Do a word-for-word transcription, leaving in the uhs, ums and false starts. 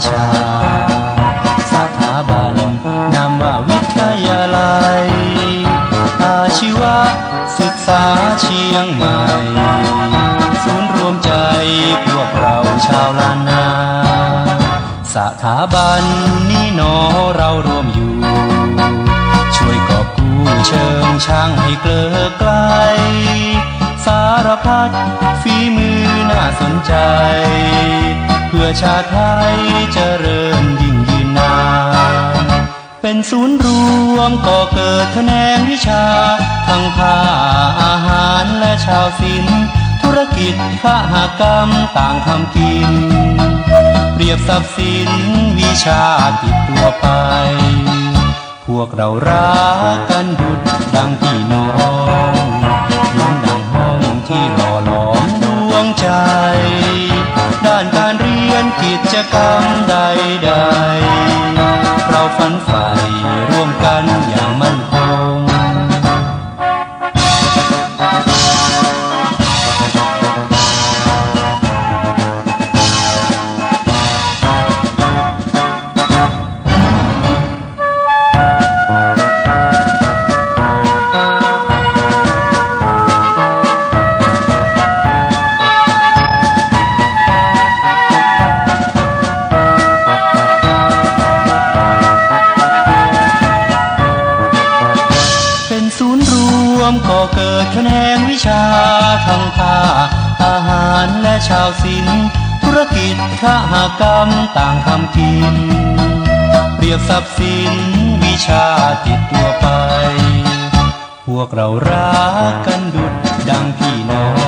ชาสถาบันนามว่าวิทยาลัยอาชีวะศึกษาเชียงใหม่ศูนย์รวมใจพวกเราชาวล้านนาสถาบันนี้หนอเรารวมอยู่ช่วยกอบกู้เชิงช่างให้เกลิกไกลสารพัดฝีมือน่าสนใจเพื่อชาติไทยเจริญยิ่งยืนนานเป็นศูนย์รวมก่อเกิดแขนงวิชาทั้งภาคอาหารและชาวศิลป์ธุรกิจคหกรรมต่างทำกินเปรียบทรัพย์สินวิชาติดตัวไปพวกเรารักกันดุจดังพี่น้องเหมือนดังห้องที่หล่อหลอมดวงใจด้านการเรียนกิจกรรมใดๆเราฝันใฝ่ร่วมกันอย่างมั่นคงก่อเกิดแขนงวิชาทั้งภาคอาหารและชาวศิลป์ธุรกิจคหกรรมต่างทำกินเปรียบทรัพย์สินวิชาติดตัวไปพวกเรารักกันดุจดังพี่น้อง